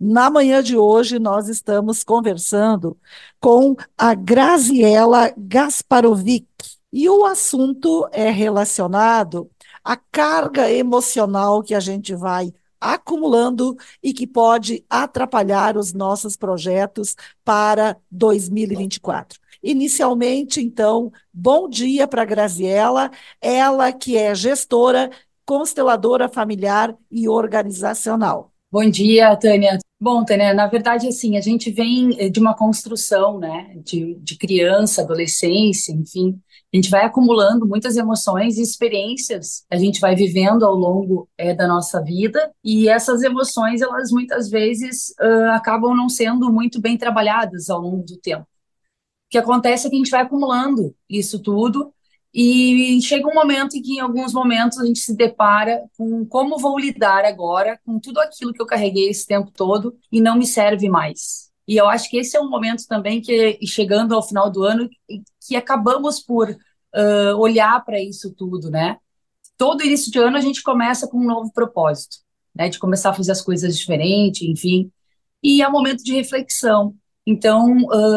Na manhã de hoje, nós estamos conversando com a Graziela Gasparovic e o assunto é relacionado à carga emocional que a gente vai acumulando e que pode atrapalhar os nossos projetos para 2024. Inicialmente, então, bom dia para a Graziela, ela que é gestora, consteladora familiar e organizacional. Bom dia, Tânia. Bom, Tânia, na verdade, assim, a gente vem de uma construção, né, de criança, adolescência, enfim, a gente vai acumulando muitas emoções e experiências, a gente vai vivendo ao longo da nossa vida, e essas emoções, elas muitas vezes acabam não sendo muito bem trabalhadas ao longo do tempo. O que acontece é que a gente vai acumulando isso tudo e chega um momento em que, em alguns momentos, a gente se depara com como vou lidar agora com tudo aquilo que eu carreguei esse tempo todo e não me serve mais. E eu acho que esse é um momento também que, chegando ao final do ano, que acabamos por olhar para isso tudo, né? Todo início de ano a gente começa com um novo propósito, né? De começar a fazer as coisas diferentes, enfim, e é um momento de reflexão. Então,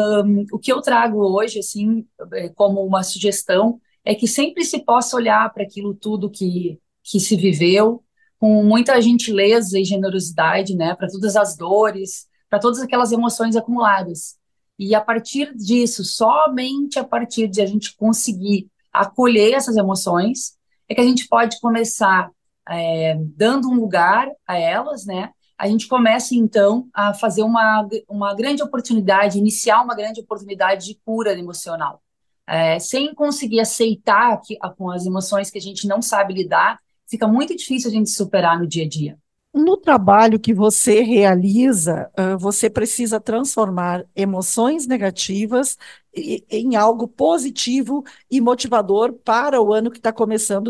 o que eu trago hoje, assim, como uma sugestão, é que sempre se possa olhar para aquilo tudo que se viveu, com muita gentileza e generosidade, né, para todas as dores, para todas aquelas emoções acumuladas. E a partir disso, somente a partir de a gente conseguir acolher essas emoções, é que a gente pode começar dando um lugar a elas, né? A gente começa, então, a fazer uma grande oportunidade, iniciar uma grande oportunidade de cura emocional. Sem conseguir aceitar com as emoções que a gente não sabe lidar, fica muito difícil a gente superar no dia a dia. No trabalho que você realiza, você precisa transformar emoções negativas em algo positivo e motivador para o ano que está começando,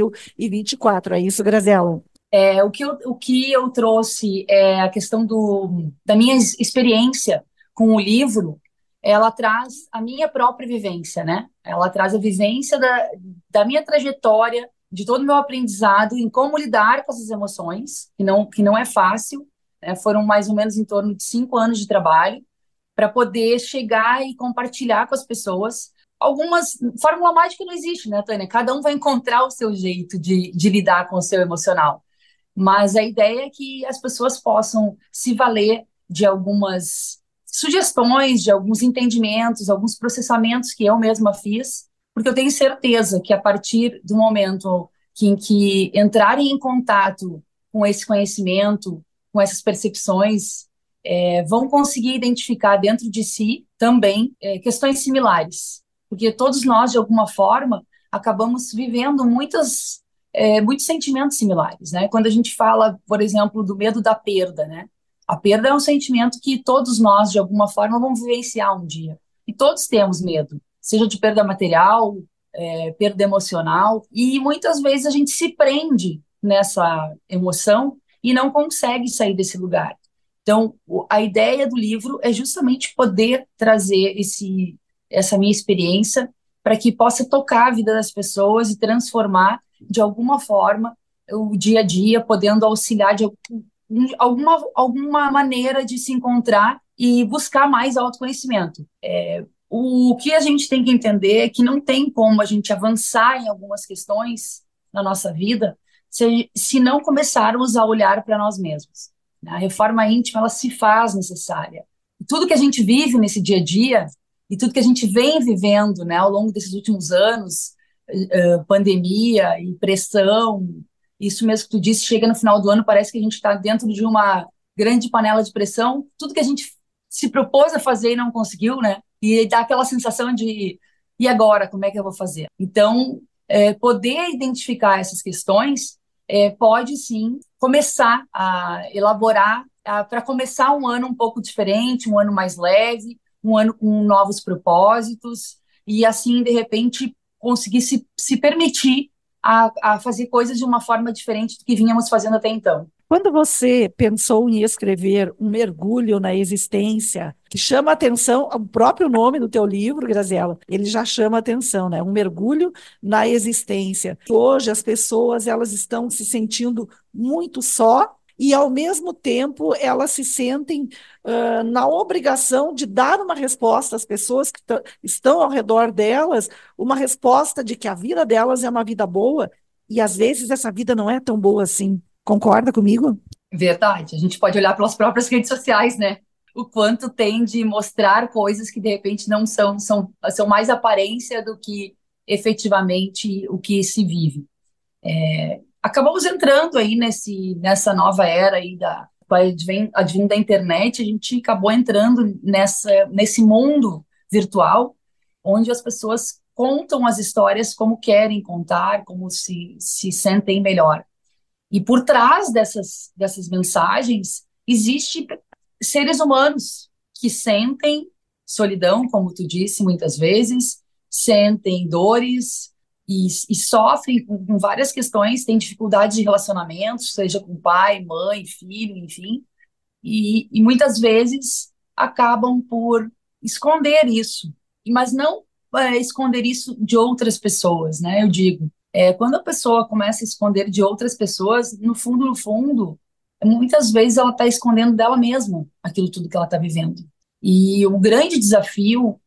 2024. É isso, Graziela? O que eu trouxe é a questão da minha experiência com o livro. Ela traz a minha própria vivência, né? Ela traz a vivência da minha trajetória, de todo o meu aprendizado em como lidar com essas emoções, que não é fácil, né? Foram mais ou menos em torno de 5 anos de trabalho para poder chegar e compartilhar com as pessoas. Algumas, fórmula mágica não existe, né, Tânia? Cada um vai encontrar o seu jeito de lidar com o seu emocional. Mas a ideia é que as pessoas possam se valer de algumas sugestões, de alguns entendimentos, alguns processamentos que eu mesma fiz, porque eu tenho certeza que a partir do momento em que entrarem em contato com esse conhecimento, com essas percepções, vão conseguir identificar dentro de si também questões similares, porque todos nós, de alguma forma, acabamos vivendo muitos sentimentos similares, né? Quando a gente fala, por exemplo, do medo da perda, né? A perda é um sentimento que todos nós, de alguma forma, vamos vivenciar um dia. E todos temos medo, seja de perda material, perda emocional, e muitas vezes a gente se prende nessa emoção e não consegue sair desse lugar. Então, a ideia do livro é justamente poder trazer essa minha experiência para que possa tocar a vida das pessoas e transformar de alguma forma o dia a dia, podendo auxiliar de alguma maneira de se encontrar e buscar mais autoconhecimento. O que a gente tem que entender é que não tem como a gente avançar em algumas questões na nossa vida se não começarmos a olhar para nós mesmos. A reforma íntima, ela se faz necessária. E tudo que a gente vive nesse dia a dia e tudo que a gente vem vivendo, né, ao longo desses últimos anos, pandemia e pressão, isso mesmo que tu disse, chega no final do ano, parece que a gente está dentro de uma grande panela de pressão, tudo que a gente se propôs a fazer e não conseguiu, né? E dá aquela sensação de, e agora, como é que eu vou fazer? Então, poder identificar essas questões pode sim começar a elaborar, para começar um ano um pouco diferente, um ano mais leve, um ano com novos propósitos, e assim, de repente, conseguir se permitir a fazer coisas de uma forma diferente do que vínhamos fazendo até então. Quando você pensou em escrever um mergulho na existência, que chama atenção, o próprio nome do teu livro, Graziela, ele já chama atenção, né? Um mergulho na existência. Hoje as pessoas elas estão se sentindo muito só e, ao mesmo tempo, elas se sentem na obrigação de dar uma resposta às pessoas que estão ao redor delas, uma resposta de que a vida delas é uma vida boa, e às vezes essa vida não é tão boa assim. Concorda comigo? Verdade. A gente pode olhar pelas próprias redes sociais, né? O quanto tem de mostrar coisas que de repente não são mais aparência do que efetivamente o que se vive. Acabamos entrando aí nessa nova era aí com a advento da internet, a gente acabou entrando nesse mundo virtual, onde as pessoas contam as histórias como querem contar, como se sentem melhor. E por trás dessas mensagens, existe seres humanos que sentem solidão, como tu disse, muitas vezes, sentem dores e sofrem com várias questões, têm dificuldades de relacionamento, seja com pai, mãe, filho, enfim, e muitas vezes acabam por esconder isso, mas não esconder isso de outras pessoas, né? Eu digo, quando a pessoa começa a esconder de outras pessoas, no fundo, muitas vezes ela está escondendo dela mesma aquilo tudo que ela está vivendo. E o grande desafio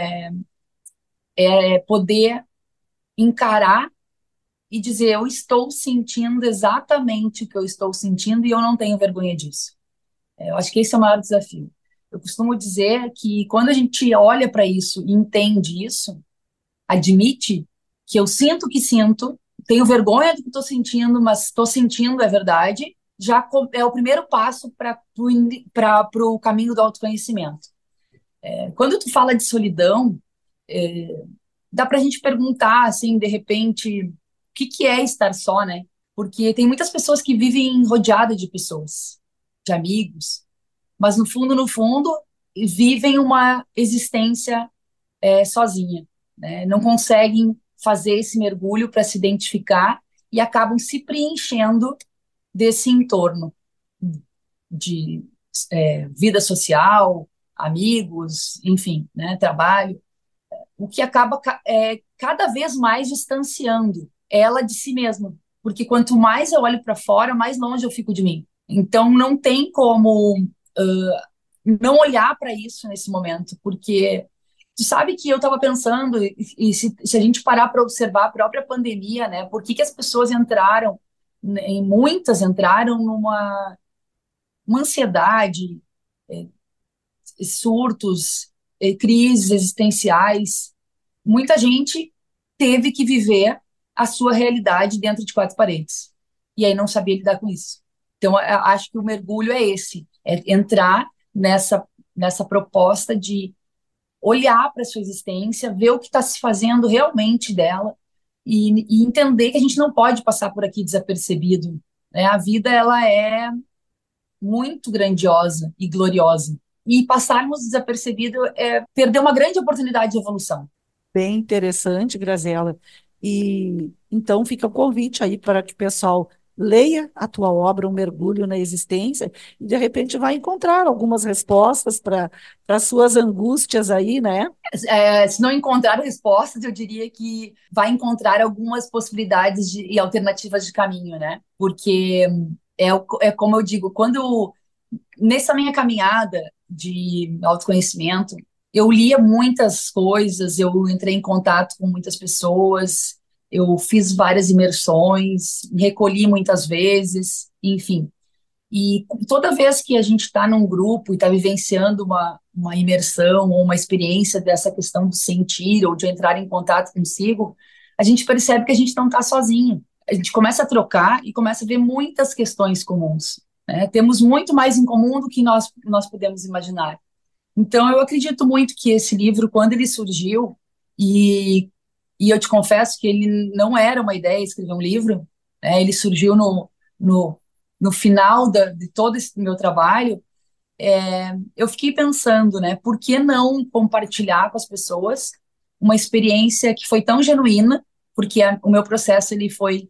é poder encarar e dizer: eu estou sentindo exatamente o que eu estou sentindo e eu não tenho vergonha disso. Eu acho que esse é o maior desafio. Eu costumo dizer que quando a gente olha para isso e entende isso, admite que eu sinto o que sinto, tenho vergonha do que estou sentindo, mas estou sentindo, é verdade, já é o primeiro passo para o caminho do autoconhecimento. Quando tu fala de solidão, dá para a gente perguntar, assim, de repente, o que é estar só, né? Porque tem muitas pessoas que vivem rodeadas de pessoas, de amigos, mas no fundo, vivem uma existência sozinha, né? Não conseguem fazer esse mergulho para se identificar e acabam se preenchendo desse entorno de vida social, amigos, enfim, né, trabalho, o que acaba cada vez mais distanciando ela de si mesma, porque quanto mais eu olho para fora, mais longe eu fico de mim. Então não tem como não olhar para isso nesse momento, porque tu sabe que eu estava pensando, e se a gente parar para observar a própria pandemia, né, por que as pessoas entraram, né, e muitas entraram uma ansiedade, surtos, crises existenciais. Muita gente teve que viver a sua realidade dentro de quatro paredes, e aí não sabia lidar com isso. Então, eu acho que o mergulho é esse, é entrar nessa proposta de olhar para a sua existência, ver o que está se fazendo realmente dela e entender que a gente não pode passar por aqui desapercebido, né? A vida, ela é muito grandiosa e gloriosa. E passarmos desapercebido é perder uma grande oportunidade de evolução. Bem interessante, Graziela. E então fica o convite aí para que o pessoal leia a tua obra, Um Mergulho na Existência, e de repente vai encontrar algumas respostas para as suas angústias aí, né? Se não encontrar respostas, eu diria que vai encontrar algumas possibilidades e alternativas de caminho, né? Porque é como eu digo, quando nessa minha caminhada de autoconhecimento, eu lia muitas coisas, eu entrei em contato com muitas pessoas, eu fiz várias imersões, me recolhi muitas vezes, enfim. E toda vez que a gente está num grupo e está vivenciando uma imersão ou uma experiência dessa questão de sentir ou de entrar em contato consigo, a gente percebe que a gente não está sozinho. A gente começa a trocar e começa a ver muitas questões comuns, né? Temos muito mais em comum do que nós podemos imaginar. Então, eu acredito muito que esse livro, quando ele surgiu, e, e eu te confesso que ele não era uma ideia escrever um livro, né? Ele surgiu no, no final de todo esse meu trabalho. Eu fiquei pensando, né, por que não compartilhar com as pessoas uma experiência que foi tão genuína, porque o meu processo ele foi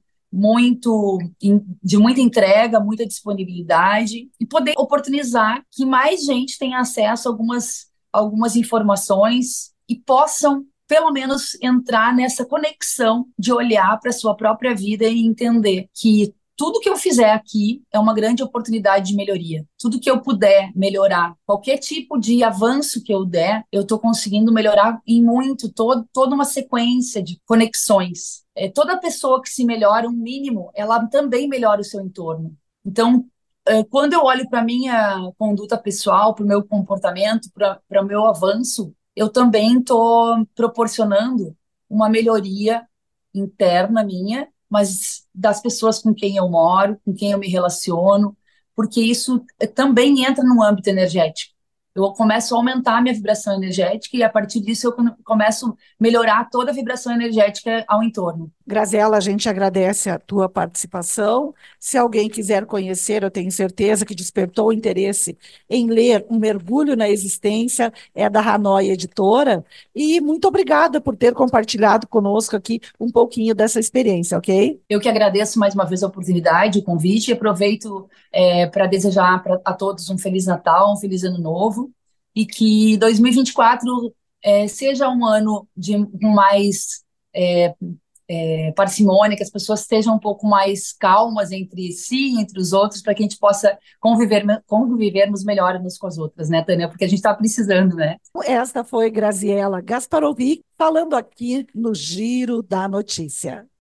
de muita entrega, muita disponibilidade, e poder oportunizar que mais gente tenha acesso a algumas informações e possam, pelo menos, entrar nessa conexão de olhar para a sua própria vida e entender que tudo que eu fizer aqui é uma grande oportunidade de melhoria. Tudo que eu puder melhorar, qualquer tipo de avanço que eu der, eu estou conseguindo melhorar em muito, toda uma sequência de conexões. Toda pessoa que se melhora um mínimo, ela também melhora o seu entorno. Então, quando eu olho para a minha conduta pessoal, para o meu comportamento, para o meu avanço, eu também estou proporcionando uma melhoria interna minha, mas das pessoas com quem eu moro, com quem eu me relaciono, porque isso também entra no âmbito energético. Eu começo a aumentar a minha vibração energética e a partir disso eu começo a melhorar toda a vibração energética ao entorno. Graziela, a gente agradece a tua participação. Se alguém quiser conhecer, eu tenho certeza que despertou o interesse em ler Um Mergulho na Existência, é da Hanoi Editora. E muito obrigada por ter compartilhado conosco aqui um pouquinho dessa experiência, ok? Eu que agradeço mais uma vez a oportunidade, o convite, e aproveito para desejar a todos um Feliz Natal, um Feliz Ano Novo, e que 2024 seja um ano de mais é, parcimônia, que as pessoas estejam um pouco mais calmas entre si, entre os outros, para que a gente possa convivermos melhor umas com as outras, né, Tânia? Porque a gente está precisando, né? Esta foi Graziela Gasparovic falando aqui no Giro da Notícia.